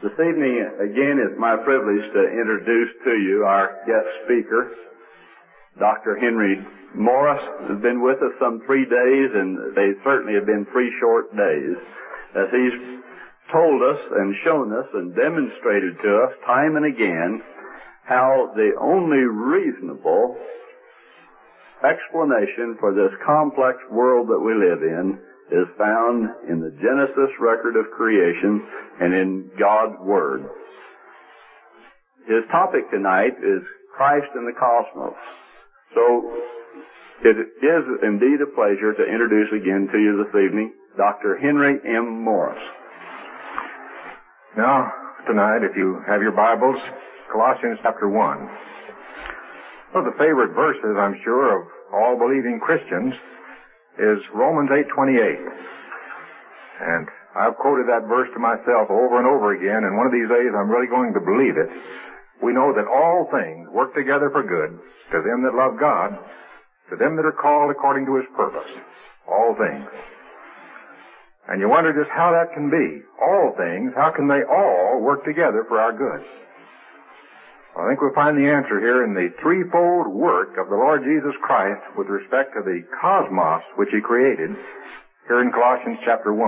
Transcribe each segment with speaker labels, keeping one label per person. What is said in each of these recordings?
Speaker 1: This evening, again, it's my privilege to introduce to you our guest speaker, Dr. Henry Morris, has been with us some 3 days, and they certainly have been 3 short days, as he's told us and shown us and demonstrated to us time and again how the only reasonable explanation for this complex world that we live in is found in the Genesis record of creation and in God's Word. His topic tonight is Christ in the Cosmos. So, it is indeed a pleasure to introduce again to you this evening Dr. Henry M. Morris.
Speaker 2: Now, tonight, if you have your Bibles, Colossians chapter 1. One of the favorite verses, I'm sure, of all believing Christians is Romans 8:28. And I've quoted that verse to myself over and over again, and one of these days I'm really going to believe it. We know that all things work together for good to them that love God, to them that are called according to His purpose. All things. And you wonder just how that can be. All things, how can they all work together for our good? I think we'll find the answer here in the threefold work of the Lord Jesus Christ with respect to the cosmos which He created here in Colossians chapter 1.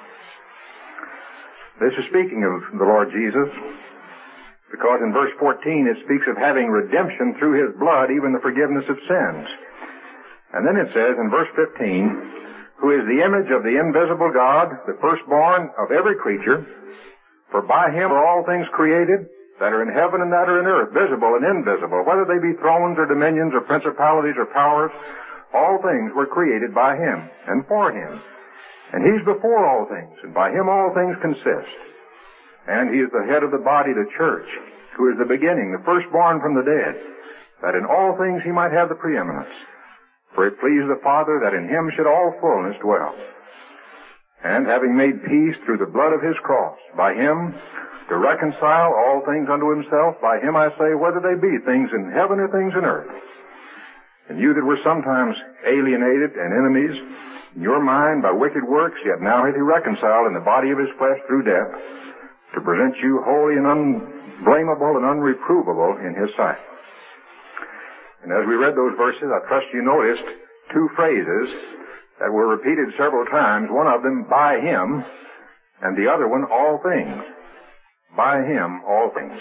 Speaker 2: This is speaking of the Lord Jesus, because in verse 14 it speaks of having redemption through His blood, even the forgiveness of sins. And then it says in verse 15, who is the image of the invisible God, the firstborn of every creature, for by Him are all things created, that are in heaven and that are in earth, visible and invisible, whether they be thrones or dominions or principalities or powers, all things were created by Him and for Him. And He's before all things, and by Him all things consist. And He is the head of the body, the church, who is the beginning, the firstborn from the dead, that in all things He might have the preeminence. For it pleased the Father that in Him should all fullness dwell. And having made peace through the blood of His cross, by Him to reconcile all things unto Himself, by Him I say, whether they be things in heaven or things in earth. And you that were sometimes alienated and enemies in your mind by wicked works, yet now hath He reconciled in the body of His flesh through death, to present you holy and unblameable and unreprovable in His sight. And as we read those verses, I trust you noticed 2 phrases that were repeated several times, one of them, by Him, and the other one, all things. By Him, all things.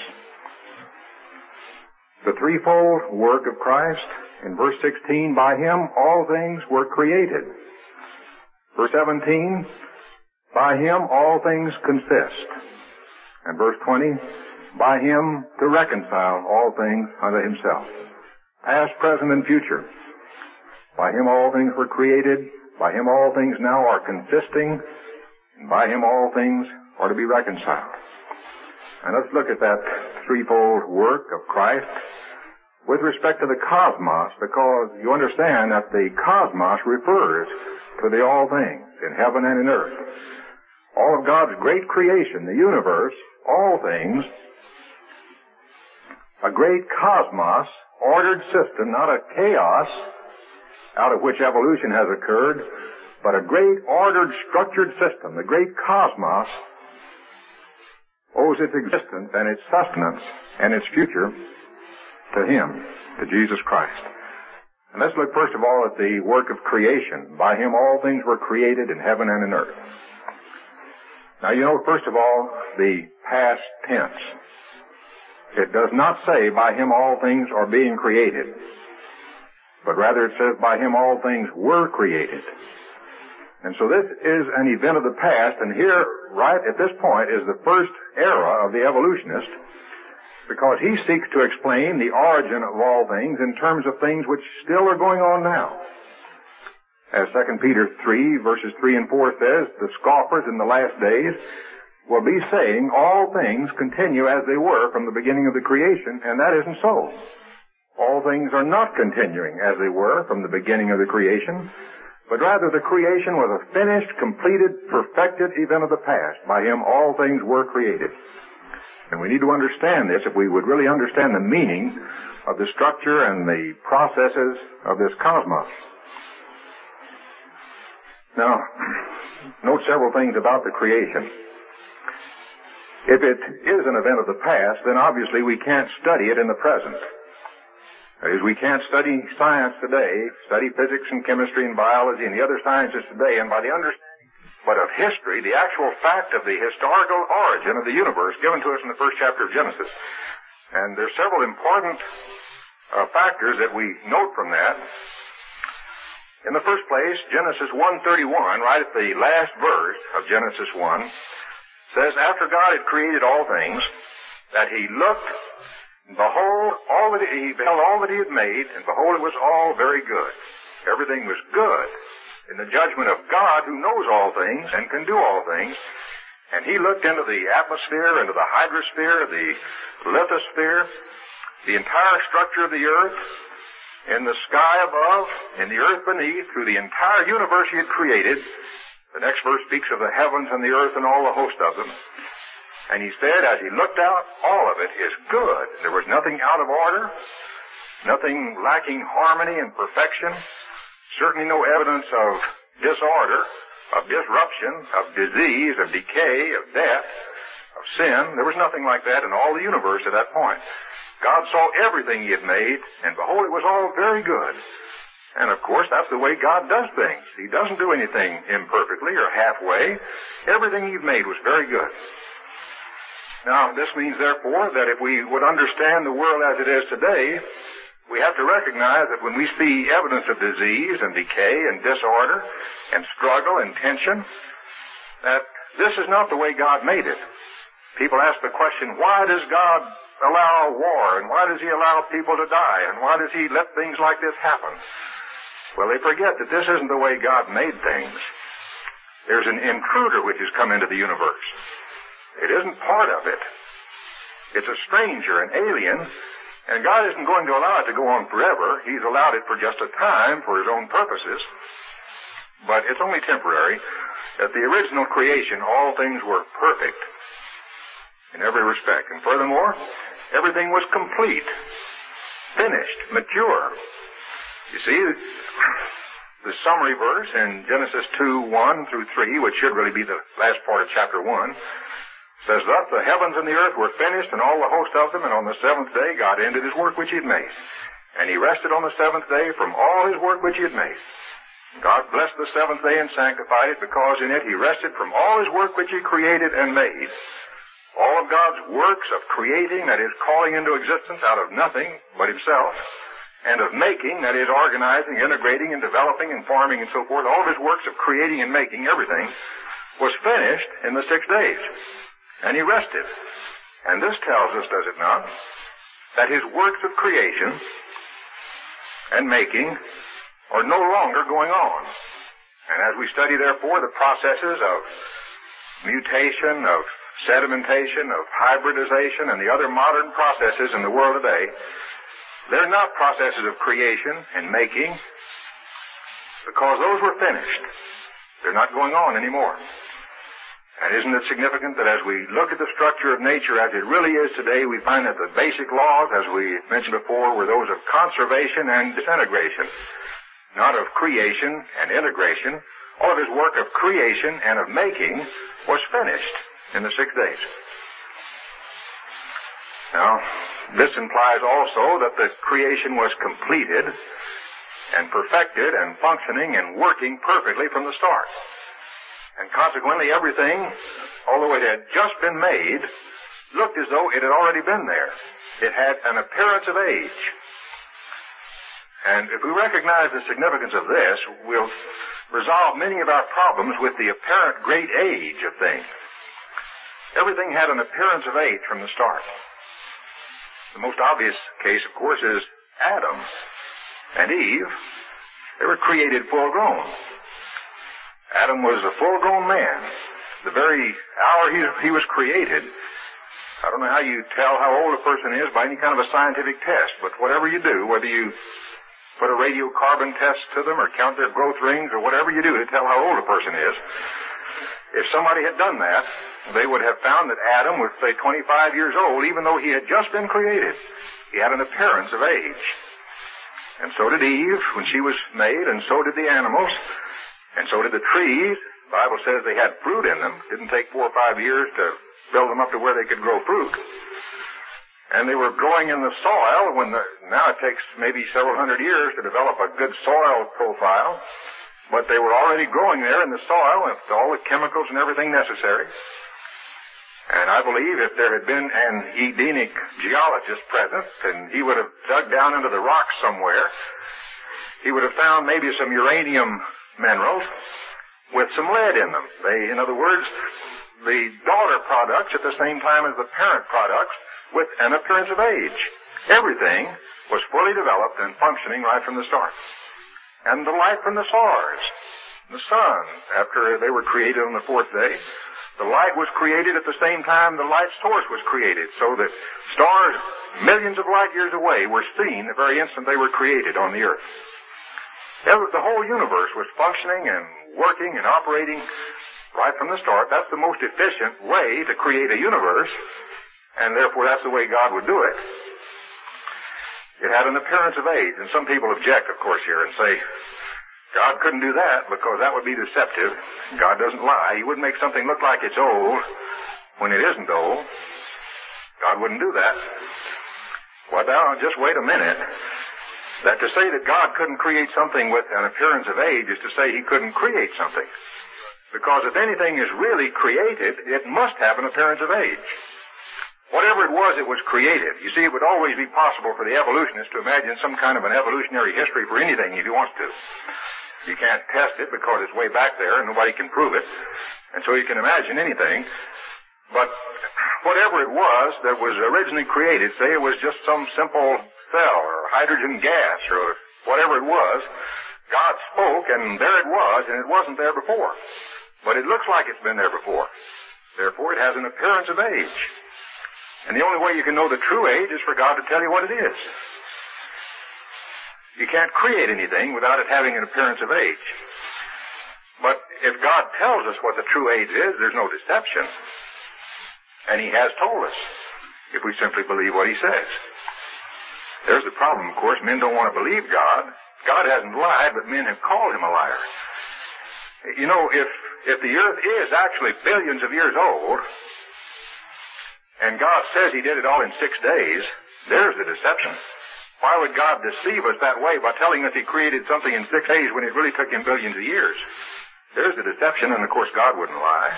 Speaker 2: The threefold work of Christ, in verse 16, by Him, all things were created. Verse 17, by Him, all things consist. And verse 20, by Him to reconcile all things unto Himself. Past, present, and future. By Him all things were created. By Him all things now are consisting. And by Him all things are to be reconciled. And let's look at that threefold work of Christ with respect to the cosmos, because you understand that the cosmos refers to the all things in heaven and in earth. All of God's great creation, the universe, all things, a great cosmos, ordered system, not a chaos out of which evolution has occurred, but a great ordered, structured system, the great cosmos, owes its existence and its sustenance and its future to Him, to Jesus Christ. And let's look first of all at the work of creation. By Him all things were created in heaven and in earth. Now you know, first of all, the past tense. It does not say by Him all things are being created, but rather it says by Him all things were created. And so this is an event of the past, and here, right at this point, is the first era of the evolutionist, because he seeks to explain the origin of all things in terms of things which still are going on now. As 2 Peter 3, verses 3 and 4 says, the scoffers in the last days will be saying all things continue as they were from the beginning of the creation, and that isn't so. All things are not continuing as they were from the beginning of the creation, but rather the creation was a finished, completed, perfected event of the past. By Him all things were created. And we need to understand this if we would really understand the meaning of the structure and the processes of this cosmos. Now, note several things about the creation. If it is an event of the past, then obviously we can't study it in the present. That is, we can't study science today, study physics and chemistry and biology and the other sciences today, and by the understanding but of history, the actual fact of the historical origin of the universe given to us in the first chapter of Genesis. And there's several important factors that we note from that. In the first place, Genesis 1:31, right at the last verse of Genesis 1, says, after God had created all things, that he looked, and behold, he beheld all that he had made, and behold, it was all very good. Everything was good in the judgment of God, who knows all things and can do all things. And he looked into the atmosphere, into the hydrosphere, the lithosphere, the entire structure of the earth, in the sky above, in the earth beneath, through the entire universe he had created. The next verse speaks of the heavens and the earth and all the host of them. And he said, as he looked out, all of it is good. There was nothing out of order, nothing lacking harmony and perfection, certainly no evidence of disorder, of disruption, of disease, of decay, of death, of sin. There was nothing like that in all the universe at that point. God saw everything he had made, and behold, it was all very good. And of course, that's the way God does things. He doesn't do anything imperfectly or halfway. Everything he's made was very good. Now, this means, therefore, that if we would understand the world as it is today, we have to recognize that when we see evidence of disease and decay and disorder and struggle and tension, that this is not the way God made it. People ask the question, why does God allow war, and why does he allow people to die, and why does he let things like this happen? Well, they forget that this isn't the way God made things. There's an intruder which has come into the universe. It isn't part of it. It's a stranger, an alien, and God isn't going to allow it to go on forever. He's allowed it for just a time for his own purposes. But it's only temporary. At the original creation, all things were perfect in every respect. And furthermore, everything was complete, finished, mature. You see, the summary verse in Genesis 2:1 through 3, which should really be the last part of chapter 1, says, thus the heavens and the earth were finished, and all the host of them, and on the seventh day God ended his work which he had made. And he rested on the seventh day from all his work which he had made. God blessed the seventh day and sanctified it, because in it he rested from all his work which he created and made. All of God's works of creating, that is, calling into existence out of nothing but himself, and of making, that is, organizing, integrating, and developing, and forming, and so forth, all of his works of creating and making everything, was finished in the 6 days. And he rested. And this tells us, does it not, that his works of creation and making are no longer going on. And as we study, therefore, the processes of mutation, of sedimentation, of hybridization, and the other modern processes in the world today, they're not processes of creation and making, because those were finished. They're not going on anymore. And isn't it significant that as we look at the structure of nature as it really is today, we find that the basic laws, as we mentioned before, were those of conservation and disintegration, not of creation and integration. All of his work of creation and of making was finished in the 6 days. Now, this implies also that the creation was completed and perfected and functioning and working perfectly from the start. And consequently, everything, although it had just been made, looked as though it had already been there. It had an appearance of age. And if we recognize the significance of this, we'll resolve many of our problems with the apparent great age of things. Everything had an appearance of age from the start. The most obvious case, of course, is Adam and Eve. They were created full-grown. Adam was a full-grown man. The very hour he was created. I don't know how you tell how old a person is by any kind of a scientific test, but whatever you do, whether you put a radiocarbon test to them or count their growth rings or whatever you do to tell how old a person is, if somebody had done that, they would have found that Adam was, say, 25 years old, even though he had just been created. He had an appearance of age. And so did Eve when she was made, and so did the animals. And so did the trees. The Bible says they had fruit in them. It didn't take 4 or 5 years to build them up to where they could grow fruit. And they were growing in the soil now it takes maybe several hundred years to develop a good soil profile, but they were already growing there in the soil with all the chemicals and everything necessary. And I believe if there had been an Edenic geologist present, and he would have dug down into the rocks somewhere, he would have found maybe some uranium minerals with some lead in them. In other words, the daughter products at the same time as the parent products with an appearance of age. Everything was fully developed and functioning right from the start. And the light from the stars, the sun, after they were created on the fourth day, the light was created at the same time the light source was created, so that stars millions of light years away were seen the very instant they were created on the earth. The whole universe was functioning and working and operating right from the start. That's the most efficient way to create a universe, and therefore that's the way God would do it. It had an appearance of age, and some people object, of course, here and say, God couldn't do that because that would be deceptive. God doesn't lie. He wouldn't make something look like it's old when it isn't old. God wouldn't do that. Well, now, just wait a minute. That to say that God couldn't create something with an appearance of age is to say he couldn't create something. Because if anything is really created, it must have an appearance of age. Whatever it was created. You see, it would always be possible for the evolutionist to imagine some kind of an evolutionary history for anything if he wants to. You can't test it because it's way back there and nobody can prove it. And so you can imagine anything. But whatever it was that was originally created, say it was just some simple cell or hydrogen gas or whatever it was, God spoke and there it was, and it wasn't there before. But it looks like it's been there before. Therefore, it has an appearance of age. And the only way you can know the true age is for God to tell you what it is. You can't create anything without it having an appearance of age. But if God tells us what the true age is, there's no deception. And he has told us, if we simply believe what he says. There's the problem, of course. Men don't want to believe God. God hasn't lied, but men have called him a liar. You know, if the earth is actually billions of years old, and God says he did it all in 6 days, there's the deception. Why would God deceive us that way by telling us he created something in 6 days when it really took him billions of years? There's the deception, and of course God wouldn't lie.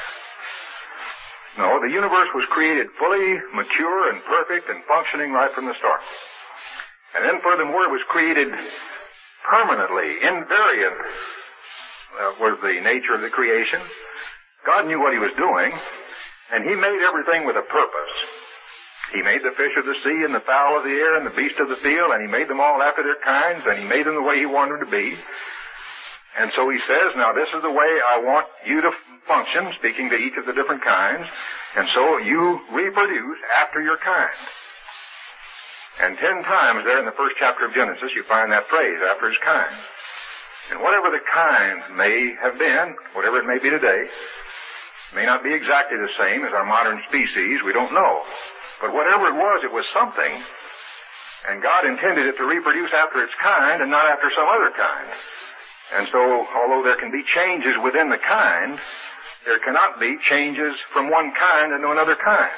Speaker 2: No, the universe was created fully mature and perfect and functioning right from the start. And then furthermore, it was created permanently, invariant was the nature of the creation. God knew what he was doing, and he made everything with a purpose. He made the fish of the sea and the fowl of the air and the beast of the field, and he made them all after their kinds, and he made them the way he wanted them to be. And so he says, now this is the way I want you to function, speaking to each of the different kinds, and so you reproduce after your kind. And 10 times there in the first chapter of Genesis you find that phrase, after his kind. And whatever the kind may have been, whatever it may be today, may not be exactly the same as our modern species, we don't know. But whatever it was something, and God intended it to reproduce after its kind and not after some other kind. And so, although there can be changes within the kind, there cannot be changes from one kind into another kind.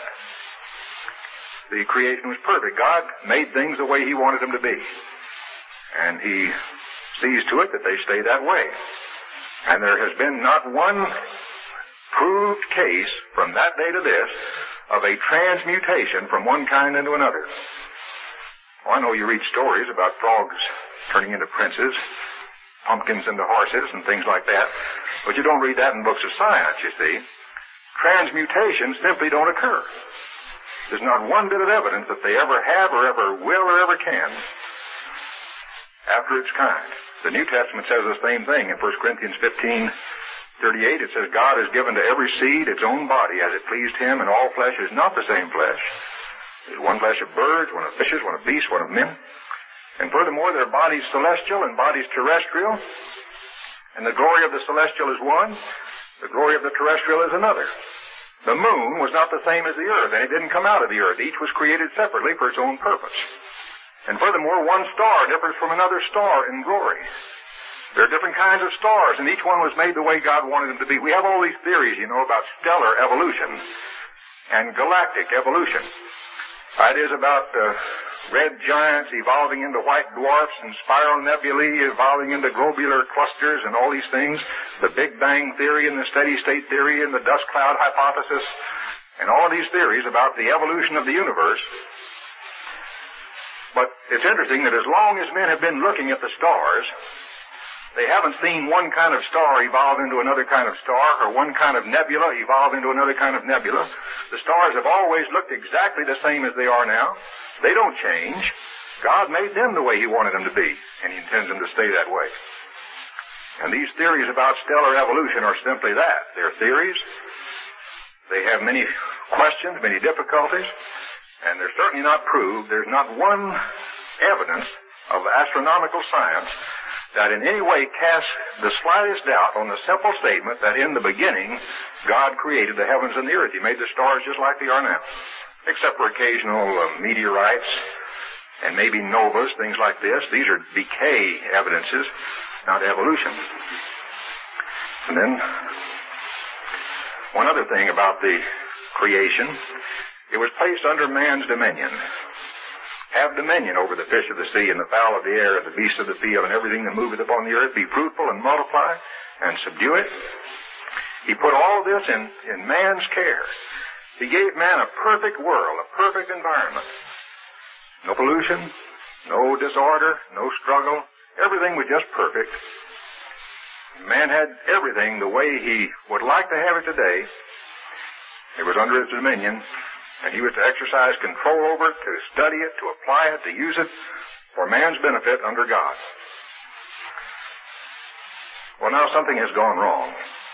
Speaker 2: The creation was perfect. God made things the way he wanted them to be. And he sees to it that they stay that way. And there has been not one proved case from that day to this of a transmutation from one kind into another. Well, I know you read stories about frogs turning into princes, pumpkins into horses, and things like that, but you don't read that in books of science, you see. Transmutations simply don't occur. There's not one bit of evidence that they ever have or ever will or ever can after its kind. The New Testament says the same thing in 1 Corinthians 15:38. It says, God has given to every seed its own body as it pleased him, and all flesh is not the same flesh. There's one flesh of birds, one of fishes, one of beasts, one of men. And furthermore, there are bodies celestial and bodies terrestrial. And the glory of the celestial is one, the glory of the terrestrial is another. The moon was not the same as the earth, and it didn't come out of the earth. Each was created separately for its own purpose. And furthermore, one star differs from another star in glory. There are different kinds of stars, and each one was made the way God wanted them to be. We have all these theories, about stellar evolution. and galactic evolution. That is about red giants evolving into white dwarfs and spiral nebulae evolving into globular clusters and all these things, the Big Bang theory and the steady state theory and the dust cloud hypothesis, and all these theories about the evolution of the universe. But it's interesting that as long as men have been looking at the stars, they haven't seen one kind of star evolve into another kind of star, or one kind of nebula evolve into another kind of nebula. The stars have always looked exactly the same as they are now. They don't change. God made them the way He wanted them to be, and He intends them to stay that way. And these theories about stellar evolution are simply that. They're theories. They have many questions, many difficulties, and they're certainly not proved. There's not one evidence of astronomical science that in any way casts the slightest doubt on the simple statement that in the beginning God created the heavens and the earth. He made the stars just like they are now, except for occasional meteorites and maybe novas, things like this. These are decay evidences, not evolution. And then one other thing about the creation, it was placed under man's dominion. Have dominion over the fish of the sea and the fowl of the air and the beasts of the field and everything that moveth upon the earth. Be fruitful and multiply and subdue it. He put all this in man's care. He gave man a perfect world, a perfect environment. No pollution, no disorder, no struggle. Everything was just perfect. Man had everything the way he would like to have it today. It was under his dominion. And he was to exercise control over it, to study it, to apply it, to use it for man's benefit under God. Well, now something has gone wrong.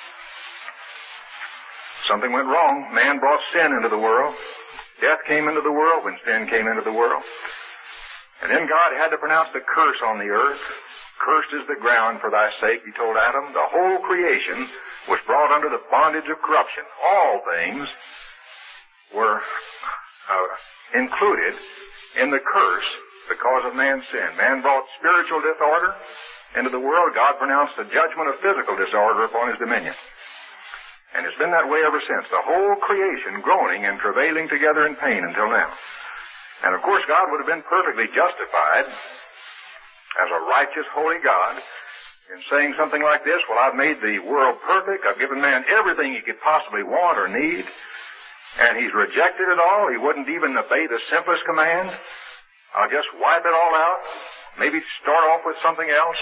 Speaker 2: Something went wrong. Man brought sin into the world. Death came into the world when sin came into the world. And then God had to pronounce the curse on the earth. Cursed is the ground for thy sake, He told Adam. The whole creation was brought under the bondage of corruption. All things were included in the curse because of man's sin. Man brought spiritual disorder into the world. God pronounced the judgment of physical disorder upon His dominion. And it's been that way ever since. The whole creation groaning and travailing together in pain until now. And of course God would have been perfectly justified as a righteous, holy God in saying something like this, well, I've made the world perfect. I've given man everything he could possibly want or need. And he's rejected it all. He wouldn't even obey the simplest command. I'll just wipe it all out. Maybe start off with something else.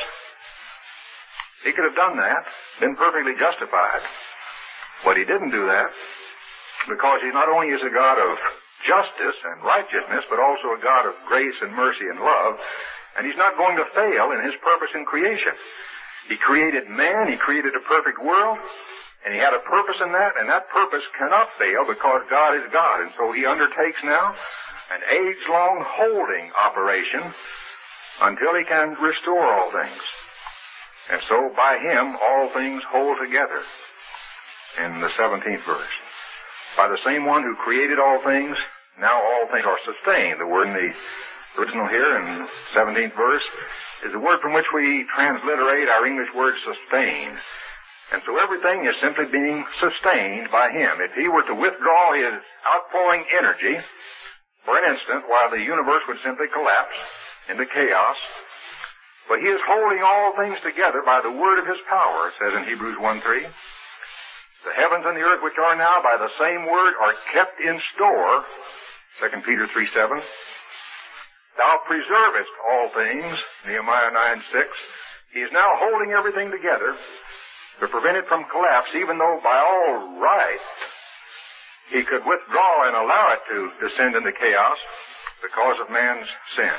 Speaker 2: He could have done that, been perfectly justified. But He didn't do that because He not only is a God of justice and righteousness, but also a God of grace and mercy and love. And He's not going to fail in His purpose in creation. He created man. He created a perfect world. And He had a purpose in that, and that purpose cannot fail because God is God. And so He undertakes now an age-long holding operation until He can restore all things. And so by Him all things hold together in the 17th verse. By the same one who created all things, now all things are sustained. The word in the original here in the 17th verse is the word from which we transliterate our English word sustained. And so everything is simply being sustained by Him. If He were to withdraw His outpouring energy for an instant, while the universe would simply collapse into chaos, but He is holding all things together by the word of His power, it says in Hebrews 1:3. The heavens and the earth which are now by the same word are kept in store, 2 Peter 3:7. Thou preservest all things, Nehemiah 9:6. He is now holding everything together to prevent it from collapse, even though by all right He could withdraw and allow it to descend into chaos because of man's sin.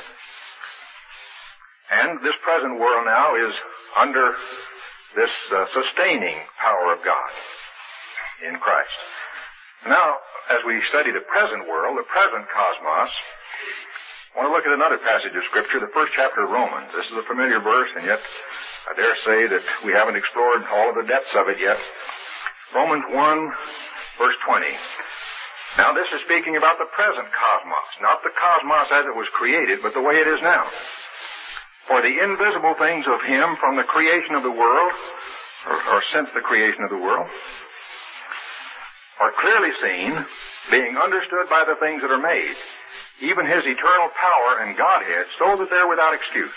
Speaker 2: And this present world now is under this sustaining power of God in Christ. Now, as we study the present world, the present cosmos, I want to look at another passage of Scripture, the first chapter of Romans. This is a familiar verse, and yet I dare say that we haven't explored all of the depths of it yet. Romans 1, verse 20. Now this is speaking about the present cosmos, not the cosmos as it was created, but the way it is now. For the invisible things of Him from the creation of the world, or since the creation of the world, are clearly seen, being understood by the things that are made, even his eternal power and Godhead, so that they're without excuse.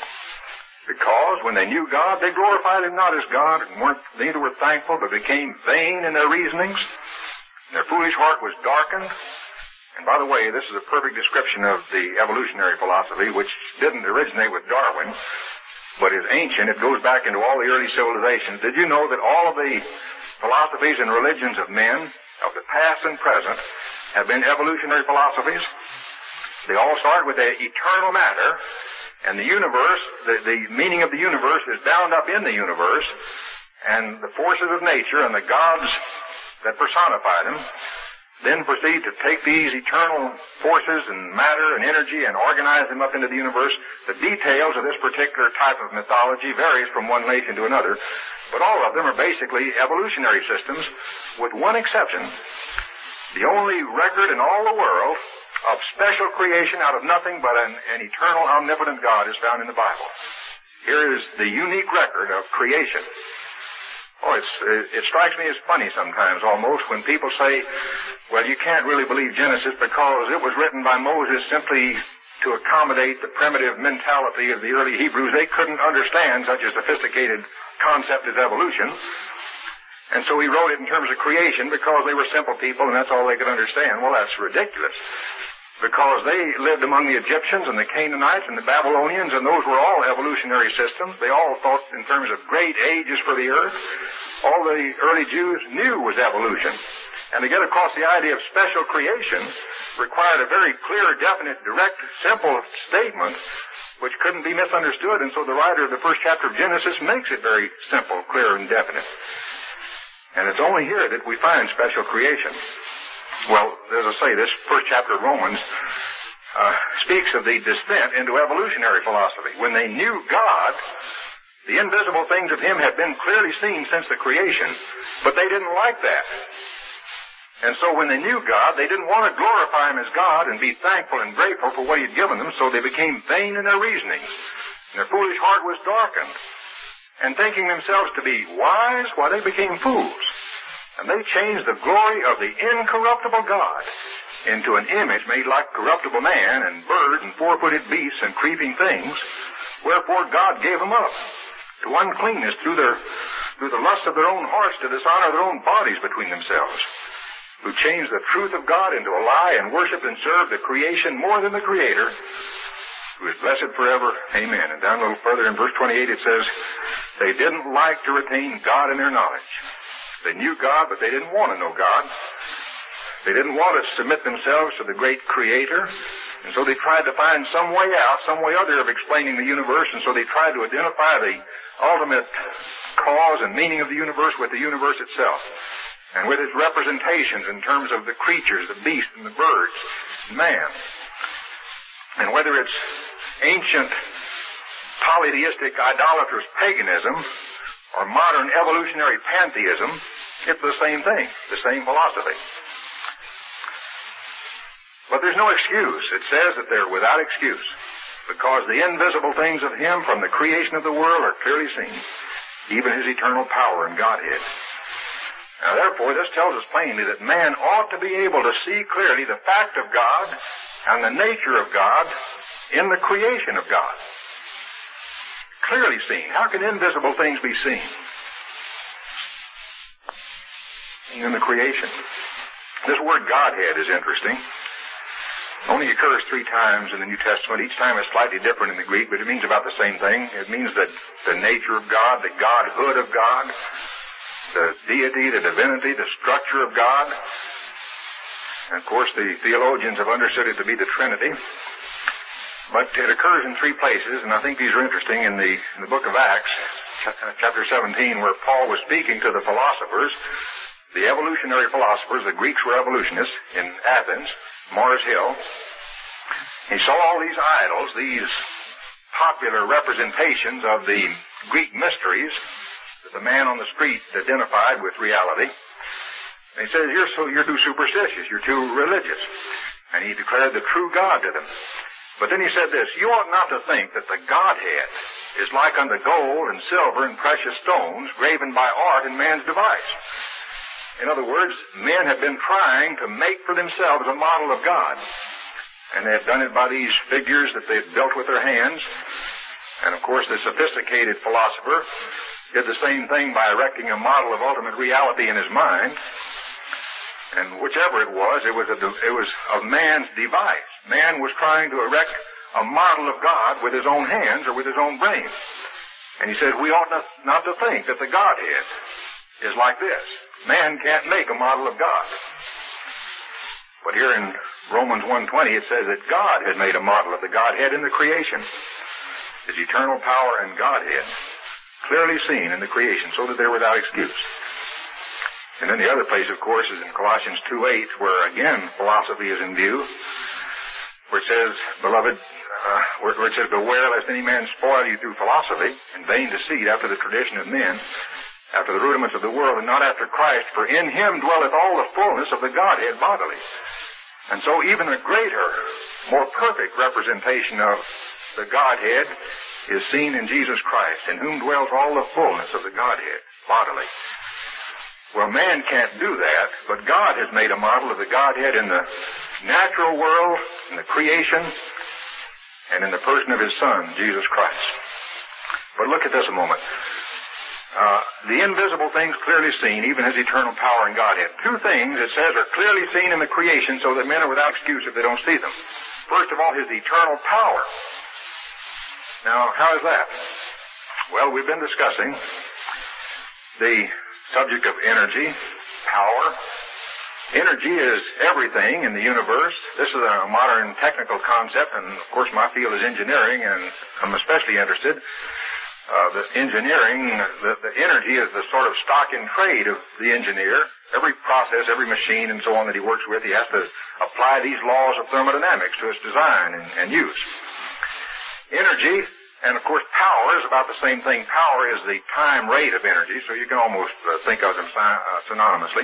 Speaker 2: Because when they knew God, they glorified him not as God, and neither were thankful, but became vain in their reasonings. And their foolish heart was darkened. And by the way, this is a perfect description of the evolutionary philosophy, which didn't originate with Darwin, but is ancient. It goes back into all the early civilizations. Did you know that all of the philosophies and religions of men, of the past and present, have been evolutionary philosophies? They all start with the eternal matter, and the universe, the meaning of the universe is bound up in the universe, and the forces of nature and the gods that personify them then proceed to take these eternal forces and matter and energy and organize them up into the universe. The details of this particular type of mythology varies from one nation to another, but all of them are basically evolutionary systems, with one exception. The only record in all the world of special creation out of nothing but an eternal, omnipotent God is found in the Bible. Here is the unique record of creation. Oh, it strikes me as funny sometimes almost when people say, well, you can't really believe Genesis because it was written by Moses simply to accommodate the primitive mentality of the early Hebrews. They couldn't understand such a sophisticated concept as evolution. And so he wrote it in terms of creation because they were simple people and that's all they could understand. Well, that's ridiculous. Because they lived among the Egyptians and the Canaanites and the Babylonians, and those were all evolutionary systems. They all thought in terms of great ages for the earth. All the early Jews knew was evolution. And to get across the idea of special creation required a very clear, definite, direct, simple statement which couldn't be misunderstood. And so the writer of the first chapter of Genesis makes it very simple, clear, and definite. And it's only here that we find special creation. Well, as I say, this first chapter of Romans speaks of the descent into evolutionary philosophy. When they knew God, the invisible things of him had been clearly seen since the creation, but they didn't like that. And so when they knew God, they didn't want to glorify him as God and be thankful and grateful for what he had given them, so they became vain in their reasonings. And their foolish heart was darkened. And thinking themselves to be wise, why, they became fools. And they changed the glory of the incorruptible God into an image made like corruptible man and birds and four-footed beasts and creeping things, wherefore God gave them up to uncleanness through the lust of their own hearts to dishonor their own bodies between themselves, who changed the truth of God into a lie and worshiped and served the creation more than the Creator, who is blessed forever. Amen. And down a little further in verse 28 it says, they didn't like to retain God in their knowledge. They knew God, but they didn't want to know God. They didn't want to submit themselves to the great Creator. And so they tried to find some way out, some way other of explaining the universe. And so they tried to identify the ultimate cause and meaning of the universe with the universe itself, and with its representations in terms of the creatures, the beasts and the birds, man. And whether it's ancient polytheistic idolatrous paganism or modern evolutionary pantheism, it's the same thing, the same philosophy. But there's no excuse. It says that they're without excuse, because the invisible things of him from the creation of the world are clearly seen, even his eternal power and Godhead. Now, therefore, this tells us plainly that man ought to be able to see clearly the fact of God and the nature of God in the creation of God. Clearly seen. How can invisible things be seen? In the creation. This word Godhead is interesting. It only occurs 3 times in the New Testament. Each time is slightly different in the Greek, but it means about the same thing. It means that the nature of God, the Godhood of God, the deity, the divinity, the structure of God. And of course, the theologians have understood it to be the Trinity. But it occurs in 3 places, and I think these are interesting in the book of Acts, chapter 17, where Paul was speaking to the philosophers, the evolutionary philosophers. The Greeks were evolutionists in Athens, Mars Hill. He saw all these idols, these popular representations of the Greek mysteries that the man on the street identified with reality. And he said, you're too superstitious, you're too religious. And he declared the true God to them. But then he said this, you ought not to think that the Godhead is like unto gold and silver and precious stones graven by art in man's device. In other words, men have been trying to make for themselves a model of God. And they have done it by these figures that they've built with their hands. And of course, the sophisticated philosopher did the same thing by erecting a model of ultimate reality in his mind. And whichever it was of man's device. Man was trying to erect a model of God with his own hands or with his own brain. And he says we ought not to think that the Godhead is like this. Man can't make a model of God. But here in Romans 1:20 it says that God had made a model of the Godhead in the creation. His eternal power and Godhead clearly seen in the creation, so that they're without excuse. And then the other place, of course, is in Colossians 2:8, where again philosophy is in view, where it says, beloved, where it says, beware lest any man spoil you through philosophy and vain deceit after the tradition of men, after the rudiments of the world, and not after Christ, for in him dwelleth all the fullness of the Godhead bodily. And so even a greater, more perfect representation of the Godhead is seen in Jesus Christ, in whom dwells all the fullness of the Godhead bodily. Well, man can't do that, but God has made a model of the Godhead in the natural world, in the creation, and in the person of his Son, Jesus Christ. But look at this a moment. The invisible things clearly seen, even his eternal power and Godhead. Two things, it says, are clearly seen in the creation so that men are without excuse if they don't see them. First of all, his eternal power. Now, how is that? Well, we've been discussing the subject of energy, power. Energy is everything in the universe. This is a modern technical concept, and of course my field is engineering, and I'm especially interested. The engineering, the energy is the sort of stock in trade of the engineer. Every process, every machine, and so on that he works with, he has to apply these laws of thermodynamics to its design and use. Energy, and of course power, is about the same thing. Power is the time rate of energy, so you can almost think of them synonymously.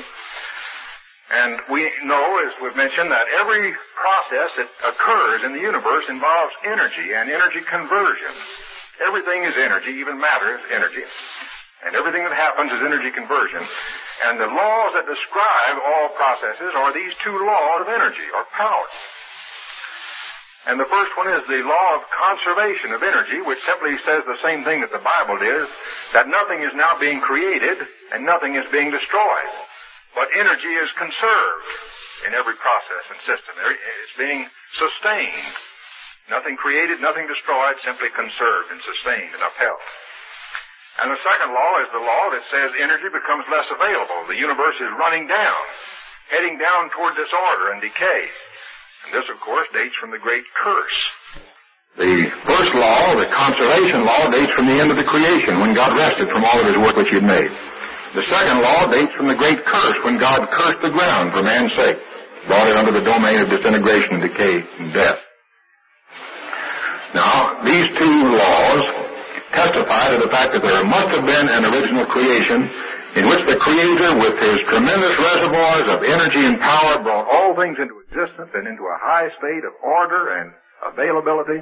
Speaker 2: And we know, as we've mentioned, that every process that occurs in the universe involves energy and energy conversion. Everything is energy, even matter is energy. And everything that happens is energy conversion. And the laws that describe all processes are these two laws of energy, or power. And the first one is the law of conservation of energy, which simply says the same thing that the Bible does, that nothing is now being created and nothing is being destroyed. But energy is conserved in every process and system. It's being sustained. Nothing created, nothing destroyed, simply conserved and sustained and upheld. And the second law is the law that says energy becomes less available. The universe is running down, heading down toward disorder and decay. And this, of course, dates from the great curse. The first law, the conservation law, dates from the end of the creation, when God rested from all of his work which he had made. The second law dates from the great curse, when God cursed the ground for man's sake, brought it under the domain of disintegration and decay and death. Now, these two laws testify to the fact that there must have been an original creation in which the Creator, with his tremendous reservoirs of energy and power, brought all things into existence and into a high state of order and availability.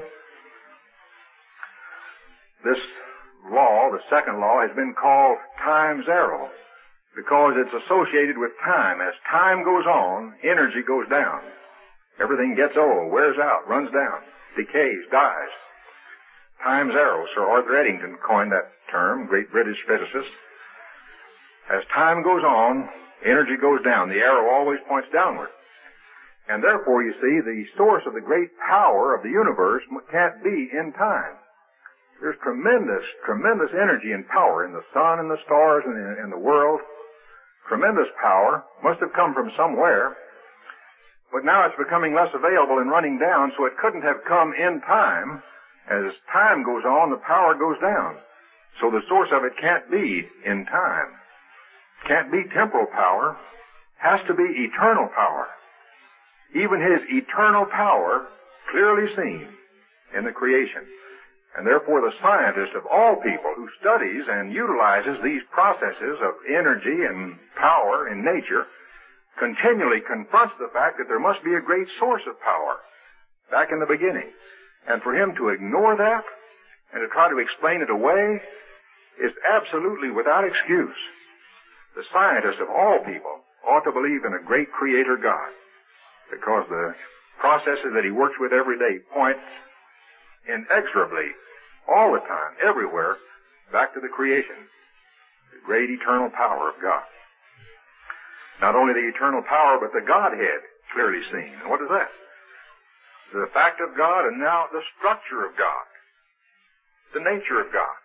Speaker 2: This law, the second law, has been called time zero because it's associated with time. As time goes on, energy goes down. Everything gets old, wears out, runs down, decays, dies. Time zero. Sir Arthur Eddington coined that term, great British physicist. As time goes on, energy goes down. The arrow always points downward. And therefore, you see, the source of the great power of the universe can't be in time. There's tremendous, tremendous energy and power in the sun and the stars and in the world. Tremendous power. Must have come from somewhere. But now it's becoming less available and running down, so it couldn't have come in time. As time goes on, the power goes down. So the source of it can't be in time. Can't be temporal power. Has to be eternal power. Even his eternal power clearly seen in the creation. And therefore the scientist of all people who studies and utilizes these processes of energy and power in nature continually confronts the fact that there must be a great source of power back in the beginning. And for him to ignore that and to try to explain it away is absolutely without excuse. The scientist of all people ought to believe in a great Creator God, because the processes that He works with every day point inexorably, all the time, everywhere, back to the creation, the great eternal power of God. Not only the eternal power, but the Godhead clearly seen. And what is that? The fact of God, and now the structure of God, the nature of God.